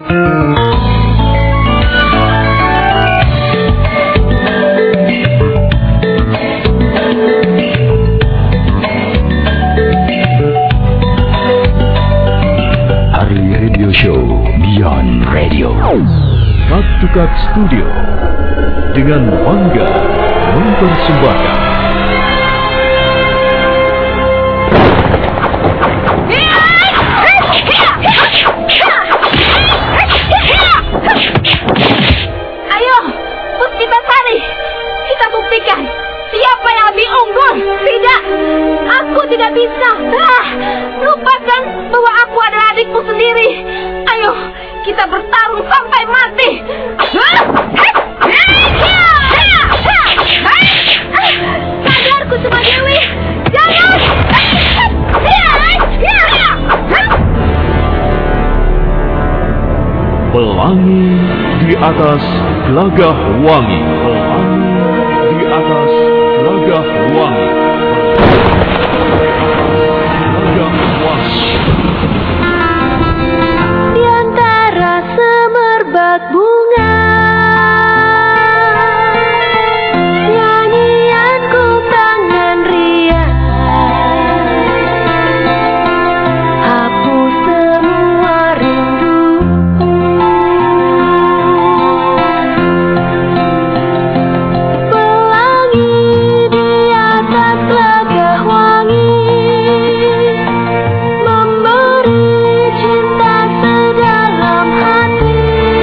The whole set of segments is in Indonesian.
Cut to Cut Studio dengan bangga mempersembahkan ayo, Puspitasari, kita buktikan siapa yang lebih unggul. Tidak, aku tidak bisa. Lupakan bahwa aku adalah adikmu sendiri. Ayo, kita bertarung sampai mati. Sadar Kusuma Dewi, jangan. Pelangi di atas gelagah wangi. Pelangi di atas gelagah wangi. Gelagah wangi. Di antara semerbak bunga, nyanyianku tangan riang, hapus semua rindu. Pelangi di atas gelagah wangi, memberi cinta sedalam hati.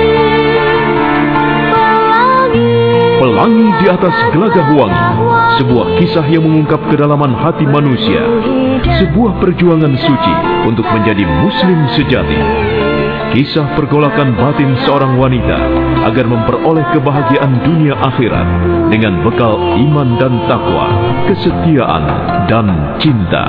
Pelangi di atas gelagah wangi, sebuah kisah yang mengungkap kedalaman hati manusia, sebuah perjuangan suci untuk menjadi muslim sejati. Kisah pergolakan batin seorang wanita agar memperoleh kebahagiaan dunia akhirat dengan bekal iman dan takwa, kesetiaan dan cinta.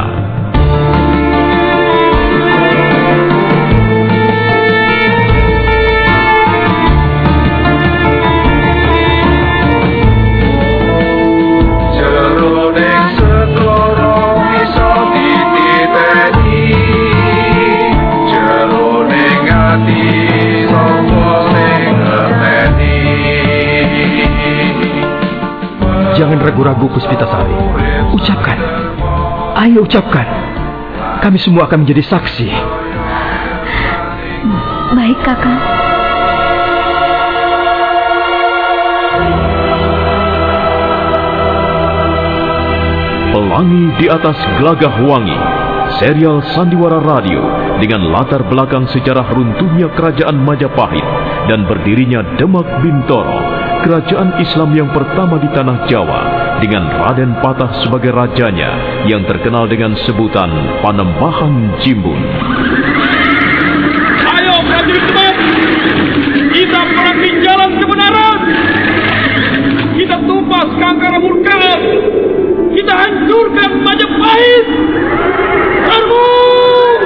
Jangan ragu-ragu, Puspitasari. Ucapkan. Ayo ucapkan. Kami semua akan menjadi saksi. Baik, Kakak. Pelangi di atas gelagah wangi, serial sandiwara radio dengan latar belakang sejarah runtuhnya kerajaan Majapahit dan berdirinya Demak Bintoro, kerajaan Islam yang pertama di tanah Jawa, dengan Raden Patah sebagai rajanya yang terkenal dengan sebutan Panembahan Jimbun. Ayo prajurit Demak, kita perangi jalan kebenaran. Kita tumpas kangkara murkaan. Kita hancurkan Majapahit. Sarbung!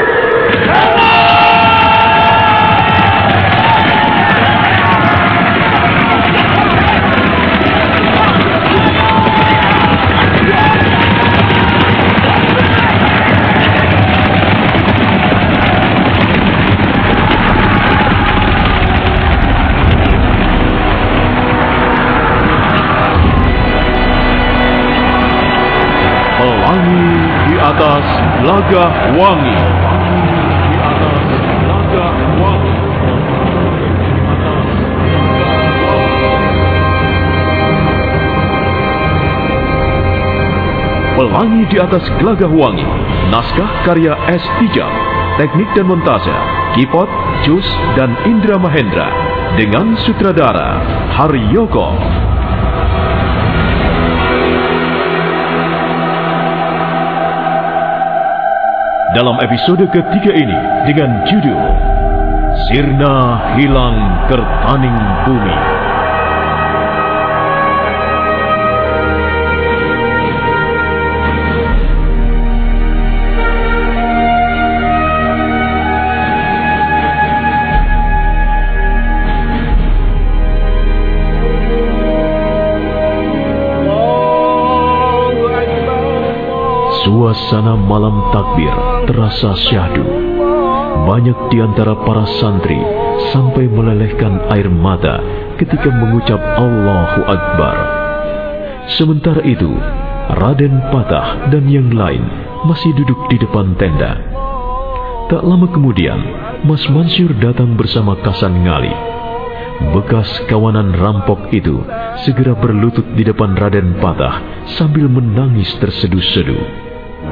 Pelangi di atas gelagah wangi. Di atas gelagah wangi. Pelangi di atas gelagah wangi. Naskah karya S. Tijab. Teknik dan montase Kipot, Jus, dan Indra Mahendra. Dengan sutradara Haryoko. Dalam episode ketiga ini dengan judul Sirna Hilang Kertaning Bumi. Suasana malam takbir terasa syahdu. Banyak di antara para santri sampai melelehkan air mata ketika mengucap Allahu Akbar. Sementara itu, Raden Patah dan yang lain masih duduk di depan tenda. Tak lama kemudian, Mas Mansur datang bersama Kasan Ngali. Bekas kawanan rampok itu segera berlutut di depan Raden Patah sambil menangis terseduh-seduh.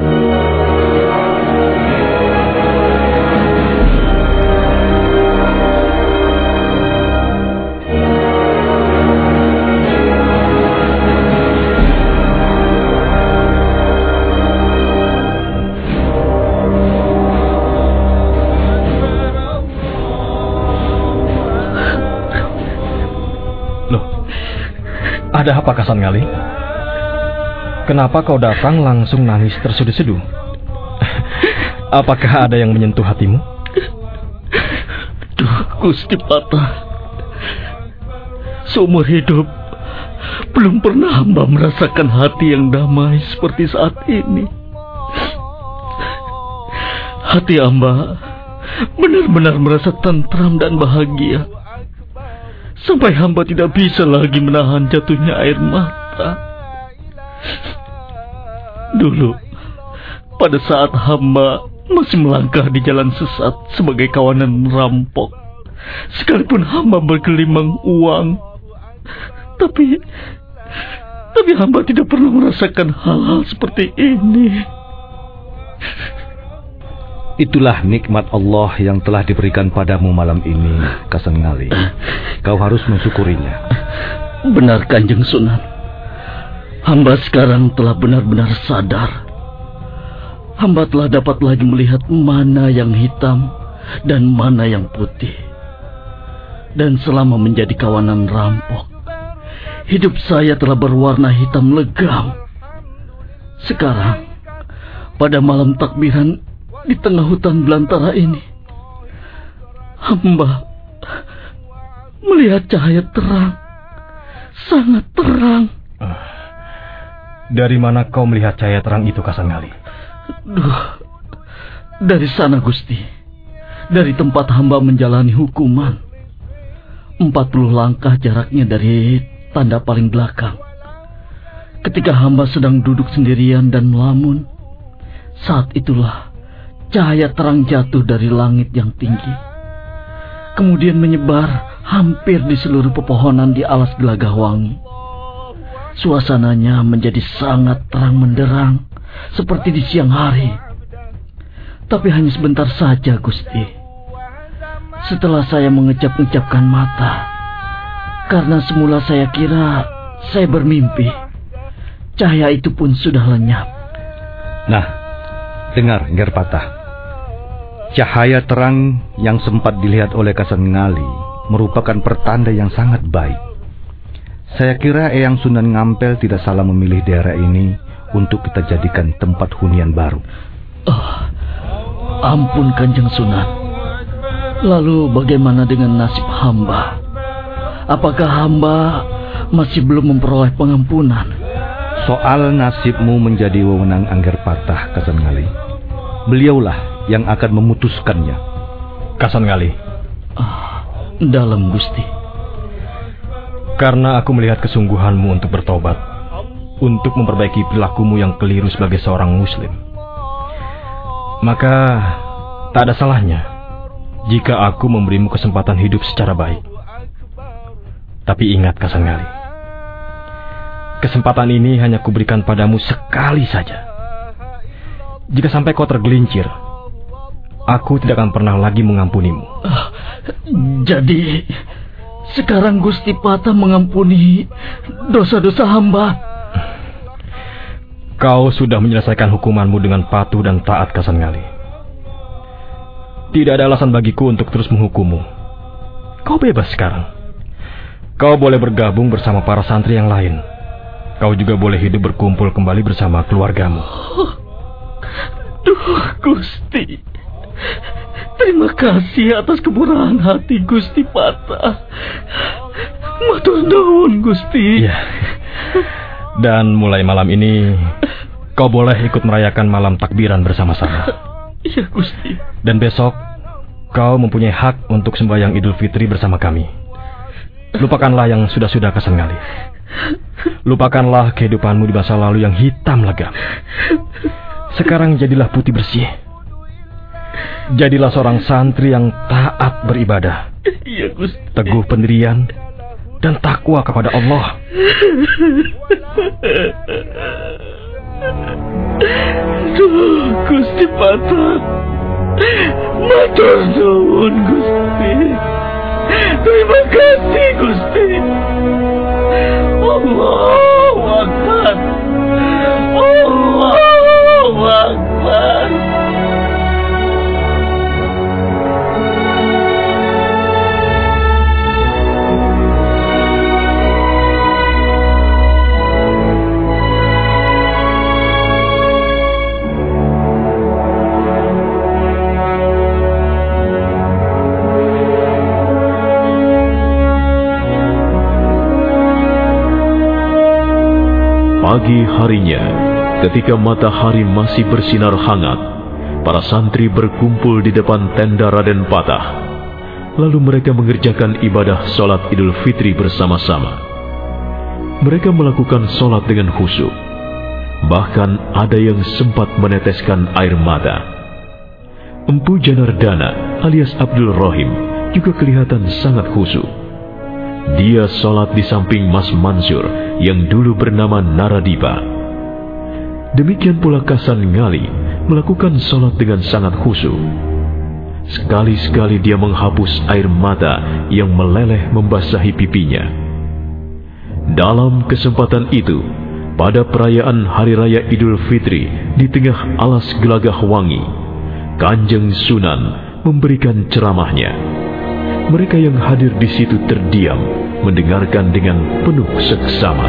Ada apa, Kasan Ngali? Kenapa kau datang langsung nangis terseduh-seduh? Apakah ada yang menyentuh hatimu? Duh, Gusti Patah, seumur hidup belum pernah hamba merasakan hati yang damai seperti saat ini. Hati hamba benar-benar merasa tentram dan bahagia, sampai hamba tidak bisa lagi menahan jatuhnya air mata. Dulu, pada saat hamba masih melangkah di jalan sesat sebagai kawanan rampok, sekalipun hamba bergelimang uang, tapi hamba tidak pernah merasakan hal-hal seperti ini. Itulah nikmat Allah yang telah diberikan padamu malam ini, Kasan Ngali. Kau harus mensyukurinya. Benar, Kanjeng Sunan. Hamba sekarang telah benar-benar sadar. Hamba telah dapat lagi melihat mana yang hitam dan mana yang putih. Dan selama menjadi kawanan rampok, hidup saya telah berwarna hitam legam. Sekarang, pada malam takbiran di tengah hutan belantara ini, hamba melihat cahaya terang, sangat terang. Dari mana kau melihat cahaya terang itu, Kasan Ngali? Dari sana, Gusti. Dari tempat hamba menjalani hukuman. 40 langkah jaraknya dari tanda paling belakang. Ketika hamba sedang duduk sendirian dan melamun, saat itulah cahaya terang jatuh dari langit yang tinggi, kemudian menyebar hampir di seluruh pepohonan di alas Gelagahwangi. Suasananya menjadi sangat terang menderang, seperti di siang hari. Tapi hanya sebentar saja, Gusti. Setelah saya mengecap-ngecapkan mata, karena semula saya kira saya bermimpi, cahaya itu pun sudah lenyap. Nah, dengar, Nger Patah. Cahaya terang yang sempat dilihat oleh Kasan Ngali merupakan pertanda yang sangat baik. Saya kira Eyang Sunan Ngampel tidak salah memilih daerah ini untuk kita jadikan tempat hunian baru. Ampun, Kanjeng Sunan. Lalu bagaimana dengan nasib hamba? Apakah hamba masih belum memperoleh pengampunan? Soal nasibmu menjadi wewenang Angger Patah, Kasan Ngali. Beliaulah yang akan memutuskannya. Kasan Ngali. Dalam, Gusti. Karena aku melihat kesungguhanmu untuk bertobat, untuk memperbaiki perilakumu yang keliru sebagai seorang muslim, maka tak ada salahnya jika aku memberimu kesempatan hidup secara baik. Tapi ingat, Kasan Ngali, kesempatan ini hanya kuberikan padamu sekali saja. Jika sampai kau tergelincir, aku tidak akan pernah lagi mengampunimu. Jadi, sekarang Gusti Patah mengampuni dosa-dosa hamba? Kau sudah menyelesaikan hukumanmu dengan patuh dan taat, Kasan Ngali. Tidak ada alasan bagiku untuk terus menghukummu. Kau bebas sekarang. Kau boleh bergabung bersama para santri yang lain. Kau juga boleh hidup berkumpul kembali bersama keluargamu. Duh, Gusti. Terima kasih atas kemurahan hati Gusti Patah. Matur nuwun, Gusti. Ya. Dan mulai malam ini, kau boleh ikut merayakan malam takbiran bersama-sama. Iya, Gusti. Dan besok, Kau mempunyai hak untuk sembahyang Idul Fitri bersama kami. Lupakanlah yang sudah-sudah, Kasan Ngali. Lupakanlah kehidupanmu di masa lalu yang hitam legam. Sekarang jadilah putih bersih. Jadilah seorang santri yang taat beribadah. Iya, Gusti. Teguh pendirian dan takwa kepada Allah. Duh, Gusti Patrak. Matur nuwun, Gusti. Terima kasih, Gusti. Allahu Akbar. Allahu Akbar. Pagi harinya, ketika matahari masih bersinar hangat, para santri berkumpul di depan tenda Raden Patah. Lalu mereka mengerjakan ibadah sholat Idul Fitri bersama-sama. Mereka melakukan sholat dengan khusyuk. Bahkan ada yang sempat meneteskan air mata. Empu Janardana alias Abdul Rohim juga kelihatan sangat khusyuk. Dia sholat di samping Mas Mansur yang dulu bernama Naradipa. Demikian pula Kasan Ngali melakukan sholat dengan sangat khusyuk. Sekali-sekali dia menghapus air mata yang meleleh membasahi pipinya. Dalam kesempatan itu, pada perayaan Hari Raya Idul Fitri di tengah alas gelagah wangi, Kanjeng Sunan memberikan ceramahnya. Mereka yang hadir di situ terdiam, mendengarkan dengan penuh seksama.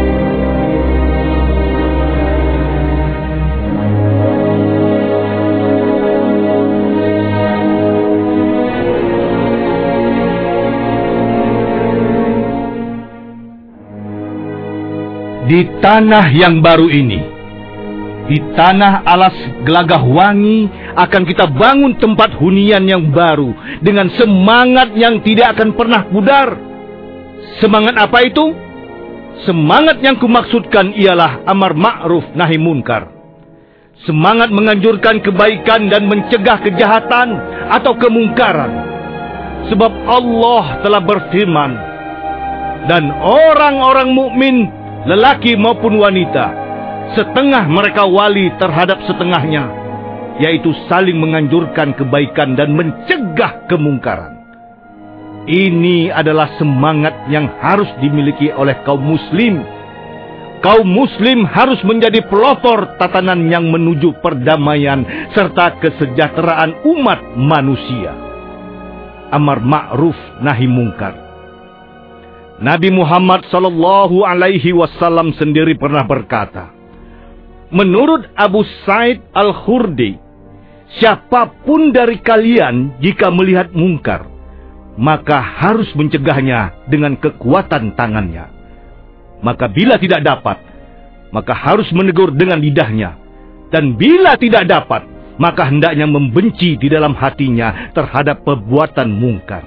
Di tanah yang baru ini, di tanah alas gelagah wangi, akan kita bangun tempat hunian yang baru dengan semangat yang tidak akan pernah pudar. Semangat apa itu? Semangat yang kumaksudkan ialah amar ma'ruf nahi munkar. Semangat menganjurkan kebaikan dan mencegah kejahatan atau kemungkaran. Sebab Allah telah berfirman, dan orang-orang mukmin, lelaki maupun wanita, setengah mereka wali terhadap setengahnya, yaitu saling menganjurkan kebaikan dan mencegah kemungkaran. Ini adalah semangat yang harus dimiliki oleh kaum muslim. Kaum muslim harus menjadi pelopor tatanan yang menuju perdamaian serta kesejahteraan umat manusia. Amar ma'ruf nahi munkar. Nabi Muhammad SAW sendiri pernah berkata, menurut Abu Sa'id Al-Khudri, siapapun dari kalian jika melihat mungkar, maka harus mencegahnya dengan kekuatan tangannya. Maka bila tidak dapat, maka harus menegur dengan lidahnya. Dan bila tidak dapat, maka hendaknya membenci di dalam hatinya terhadap perbuatan mungkar.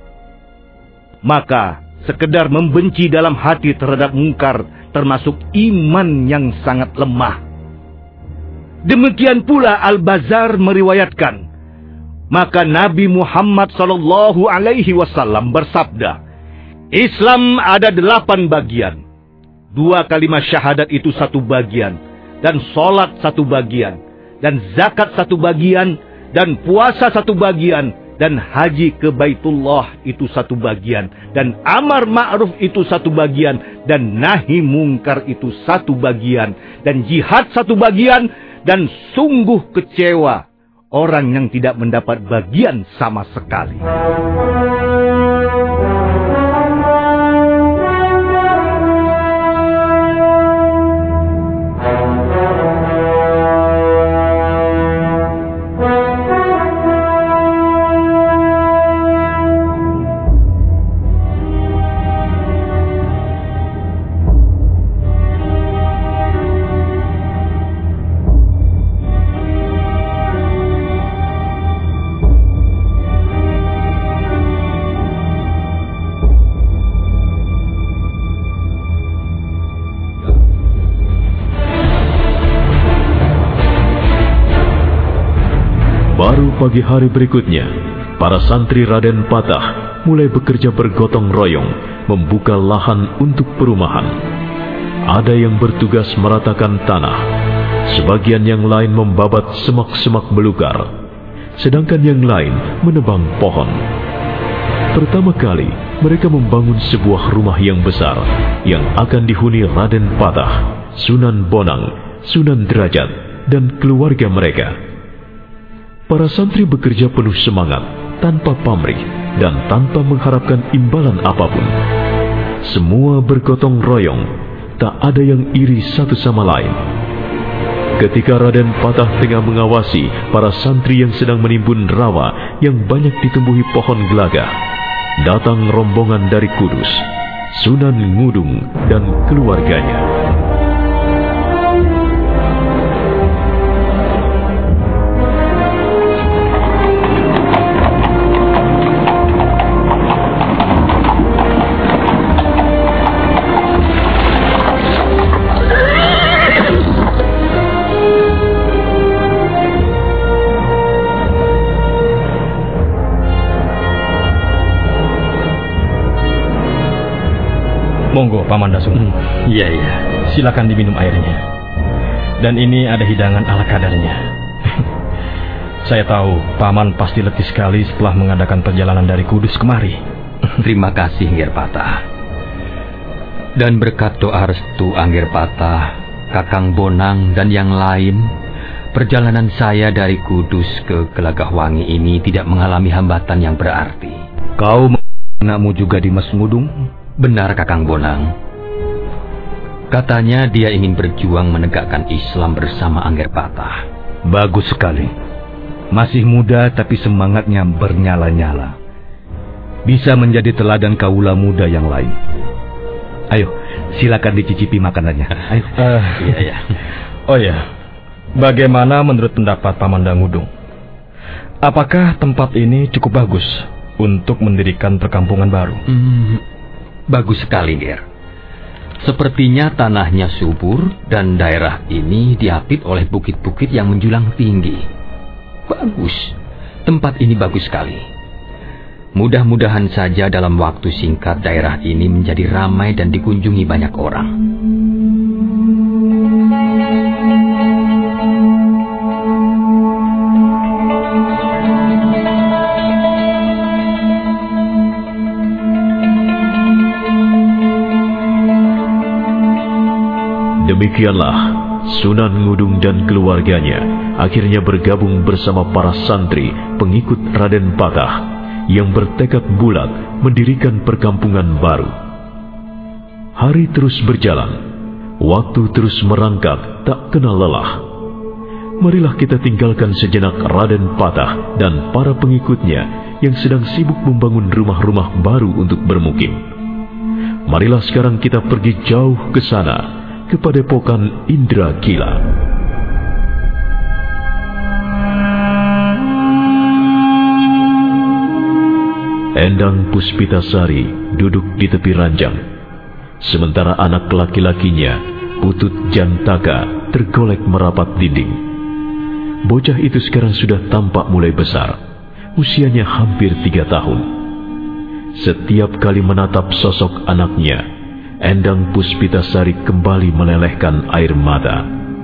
Maka sekedar membenci dalam hati terhadap mungkar termasuk iman yang sangat lemah. Demikian pula Al-Bazar meriwayatkan, maka Nabi Muhammad SAW bersabda, Islam ada 8 bagian. 2 kalimat syahadat itu 1 bagian, dan sholat 1 bagian, dan zakat 1 bagian, dan puasa 1 bagian, dan haji ke Baitullah itu 1 bagian, dan amar ma'ruf itu 1 bagian, dan nahi mungkar itu 1 bagian, dan jihad 1 bagian, dan sungguh kecewa orang yang tidak mendapat bagian sama sekali. pagi hari berikutnya, para santri Raden Patah mulai bekerja bergotong royong membuka lahan untuk perumahan. Ada yang bertugas meratakan tanah, sebagian yang lain membabat semak-semak belukar, sedangkan yang lain menebang pohon. Pertama kali mereka membangun sebuah rumah yang besar yang akan dihuni Raden Patah, Sunan Bonang, Sunan Derajat, dan keluarga mereka. Para santri bekerja penuh semangat, tanpa pamrih dan tanpa mengharapkan imbalan apapun. Semua bergotong royong, tak ada yang iri satu sama lain. Ketika Raden Patah tengah mengawasi para santri yang sedang menimbun rawa yang banyak ditumbuhi pohon gelagah, datang rombongan dari Kudus, Sunan Ngudung dan keluarganya. Monggo, Paman Dasung. Iya. Silakan diminum airnya. Dan ini ada hidangan ala kadarnya. Saya tahu Paman pasti letih sekali setelah mengadakan perjalanan dari Kudus kemari. Terima kasih, Angger Patah. Dan berkat doa restu Angger Patah, Kakang Bonang, dan yang lain, perjalanan saya dari Kudus ke Gelagahwangi ini tidak mengalami hambatan yang berarti. Kau anakmu juga di Mas Ngudung? Benar, Kakang Bonang. Katanya dia ingin berjuang menegakkan Islam bersama Angger Patah. Bagus sekali. Masih muda tapi semangatnya bernyala-nyala. Bisa menjadi teladan kaula muda yang lain. Ayo, silakan dicicipi makanannya. Ayo. Iya. Oh ya, bagaimana menurut pendapat Paman Ngudung? Apakah tempat ini cukup bagus untuk mendirikan perkampungan baru? Bagus sekali, Ger. Sepertinya tanahnya subur dan daerah ini diapit oleh bukit-bukit yang menjulang tinggi. Bagus. Tempat ini bagus sekali. Mudah-mudahan saja dalam waktu singkat daerah ini menjadi ramai dan dikunjungi banyak orang. Demikianlah Sunan Ngudung dan keluarganya akhirnya bergabung bersama para santri pengikut Raden Patah yang bertekad bulat mendirikan perkampungan baru. Hari terus berjalan, waktu terus merangkak tak kenal lelah. Marilah kita tinggalkan sejenak Raden Patah dan para pengikutnya yang sedang sibuk membangun rumah-rumah baru untuk bermukim. Marilah sekarang kita pergi jauh ke sana, ke Padepokan Indragila. Endang Puspitasari duduk di tepi ranjang, sementara anak laki-lakinya, Putut Jantaka, tergolek merapat dinding. Bocah itu sekarang sudah tampak mulai besar, usianya hampir 3 tahun. Setiap kali menatap sosok anaknya, Endang Puspitasari kembali melelehkan air mata.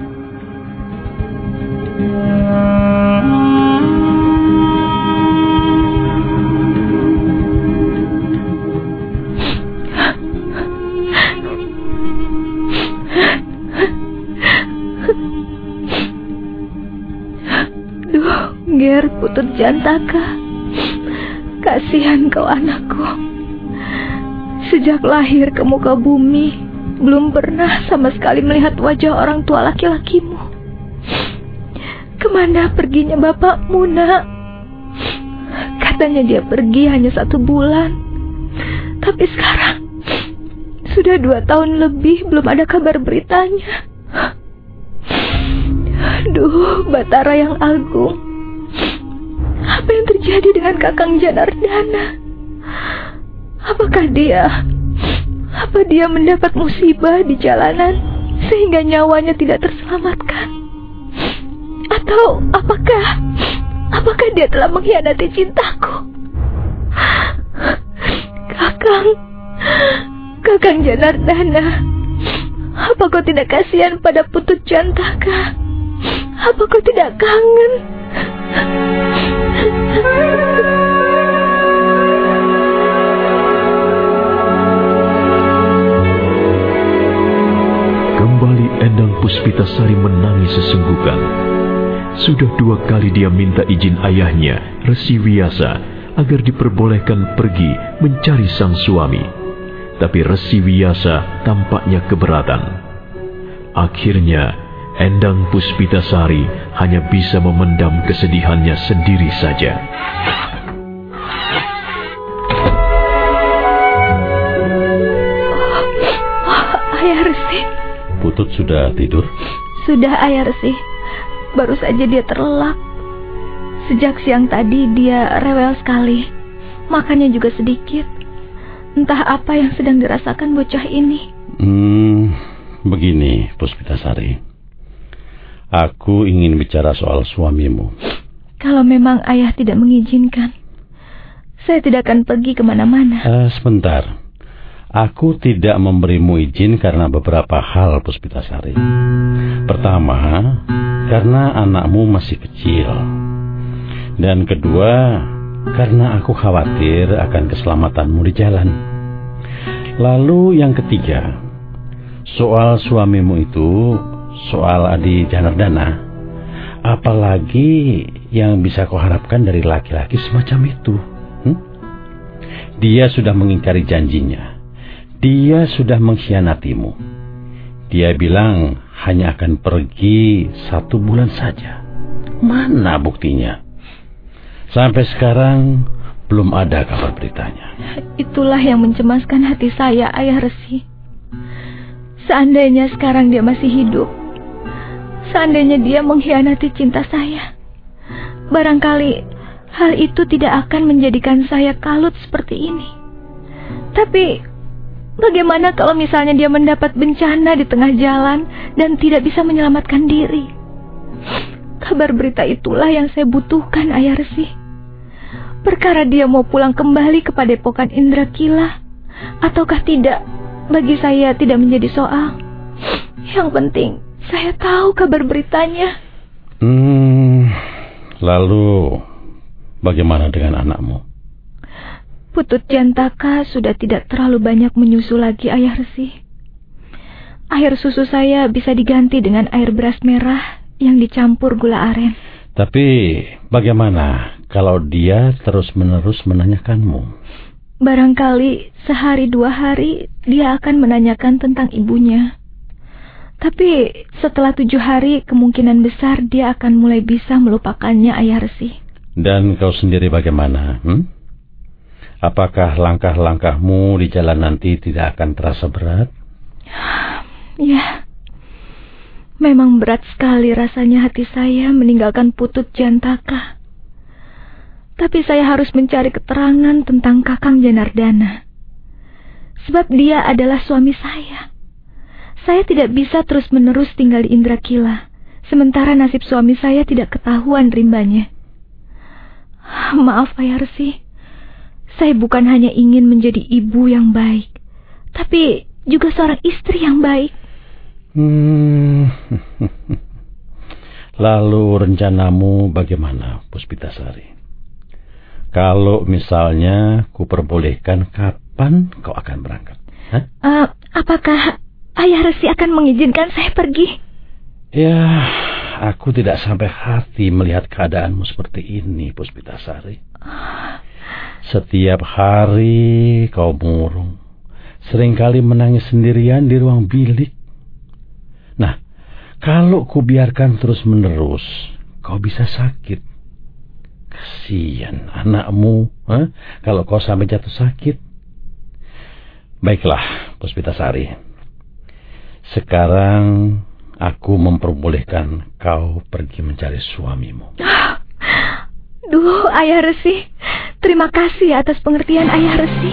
Duh, Ger, Putut Jantaka. Kasihan kau anakku. Sejak lahir ke muka bumi, belum pernah sama sekali melihat wajah orang tua laki-lakimu. Kemana perginya bapakmu, nak? Katanya dia pergi hanya 1 bulan. Tapi sekarang, sudah 2 tahun lebih belum ada kabar beritanya. Aduh, Batara yang agung. Apa yang terjadi dengan Kakang Janardana? Apakah dia mendapat musibah di jalanan sehingga nyawanya tidak terselamatkan? Atau apakah Apakah dia telah mengkhianati cintaku? Kakang Janardana, apa kau tidak kasihan pada Putut Jantaka? Apa kau tidak kangen? Kembali Endang Puspitasari menangis sesunggukan. Sudah 2 kali dia minta izin ayahnya, Resi Wiyasa, agar diperbolehkan pergi mencari sang suami. Tapi Resi Wiyasa tampaknya keberatan. Akhirnya, Endang Puspitasari hanya bisa memendam kesedihannya sendiri saja. Ayah Resi. Putut sudah tidur? Sudah, Ayah Resi. Baru saja dia terlelap. Sejak siang tadi dia rewel sekali. Makannya juga sedikit. Entah apa yang sedang dirasakan bocah ini. Begini, Puspitasari. Aku ingin bicara soal suamimu. Kalau memang ayah tidak mengizinkan, saya tidak akan pergi kemana-mana. Sebentar. Aku tidak memberimu izin karena beberapa hal, Puspitasari. Pertama, karena anakmu masih kecil. Dan kedua, karena aku khawatir akan keselamatanmu di jalan. Lalu yang ketiga, soal suamimu itu, soal Adi Janardana. Apalagi yang bisa kau harapkan dari laki-laki semacam itu? Dia sudah mengingkari janjinya. Dia sudah mengkhianatimu. Dia bilang hanya akan pergi 1 bulan saja. Mana buktinya? Sampai sekarang belum ada kabar beritanya. Itulah yang mencemaskan hati saya, Ayah Resi. Seandainya sekarang dia masih hidup, seandainya dia mengkhianati cinta saya, barangkali hal itu tidak akan menjadikan saya kalut seperti ini. Tapi bagaimana kalau misalnya dia mendapat bencana di tengah jalan dan tidak bisa menyelamatkan diri? Kabar berita itulah yang saya butuhkan, Ayah Resi. Perkara dia mau pulang kembali ke Padepokan Indrakila ataukah tidak, bagi saya tidak menjadi soal. Yang penting saya tahu kabar beritanya. Lalu bagaimana dengan anakmu? Putut Jantaka sudah tidak terlalu banyak menyusu lagi, Ayah Resi. Air susu saya bisa diganti dengan air beras merah yang dicampur gula aren. Tapi bagaimana kalau dia terus-menerus menanyakanmu? Barangkali sehari 2 hari dia akan menanyakan tentang ibunya. Tapi setelah 7 hari kemungkinan besar dia akan mulai bisa melupakannya, Ayah Resi. Dan kau sendiri bagaimana? Apakah langkah-langkahmu di jalan nanti tidak akan terasa berat? Ya, memang berat sekali rasanya hati saya meninggalkan Putut Jantaka. Tapi saya harus mencari keterangan tentang Kakang Janardana. Sebab dia adalah suami saya. Saya tidak bisa terus-menerus tinggal di Indrakila, sementara nasib suami saya tidak ketahuan rimbanya. Maaf, Ayah Resi. Saya bukan hanya ingin menjadi ibu yang baik, tapi juga seorang istri yang baik. Lalu rencanamu bagaimana, Puspitasari? Kalau misalnya kuperbolehkan, kapan kau akan berangkat? Apakah Ayah Resi akan mengizinkan saya pergi? Ya, aku tidak sampai hati melihat keadaanmu seperti ini, Puspitasari. Setiap hari kau murung, seringkali menangis sendirian di ruang bilik. Nah, kalau kubiarkan terus-menerus, kau bisa sakit. Kasihan anakmu, kalau kau sampai jatuh sakit. Baiklah, Puspitasari. Sekarang aku memperbolehkan kau pergi mencari suamimu. Duh, Ayah Resi. Terima kasih atas pengertian Ayah Resi.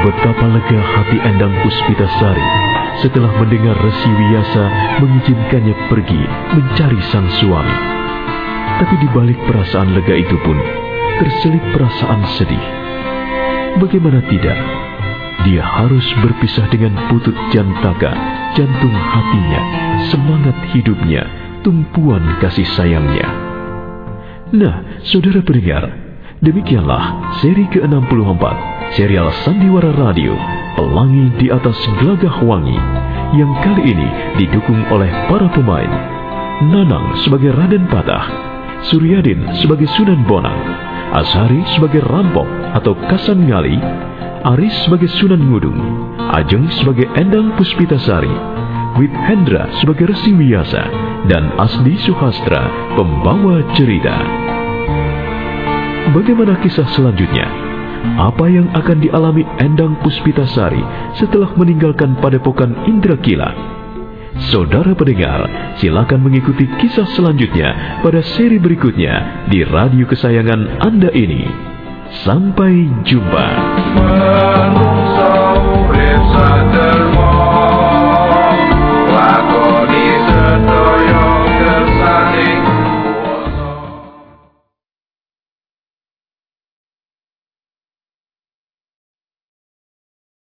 betapa lega hati Endang Puspitasari setelah mendengar Resi Wiyasa mengizinkannya pergi mencari sang suami. Tapi di balik perasaan lega itu pun terselip perasaan sedih. Bagaimana tidak? Dia harus berpisah dengan Putut Jantaka, jantung hatinya, semangat hidupnya, tumpuan kasih sayangnya. Nah, saudara pendengar, demikianlah seri ke-64 serial Sandiwara Radio Pelangi di Atas Gelagah Wangi yang kali ini didukung oleh para pemain: Nanang sebagai Raden Patah, Suryadin sebagai Sunan Bonang, Ashari sebagai Rampok atau Kasan Ngali, Aris sebagai Sunan Ngudung, Ajeng sebagai Endang Puspitasari, Withendra sebagai Resi Wiyasa, dan Asdi Suhastra pembawa cerita. Bagaimana kisah selanjutnya? Apa yang akan dialami Endang Puspitasari setelah meninggalkan padepokan Indrakila? Saudara pendengar, silakan mengikuti kisah selanjutnya pada seri berikutnya di radio kesayangan Anda ini. Sampai jumpa.